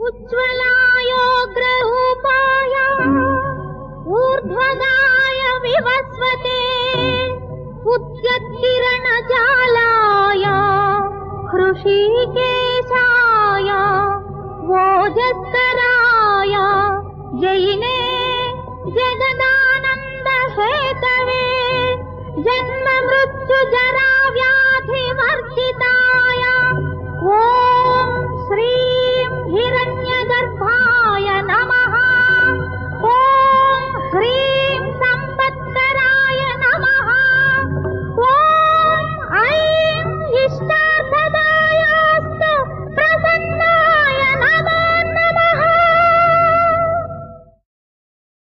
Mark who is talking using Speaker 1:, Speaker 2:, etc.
Speaker 1: उज्ज्वलायोग्ररूपाय ऊर्ध्वगाय विवस्वते उद्यत्किरणजालाय हृषीकेशाय वोजस्तराय जयिने जगदानन्द Hathaway जन्म मृत्यु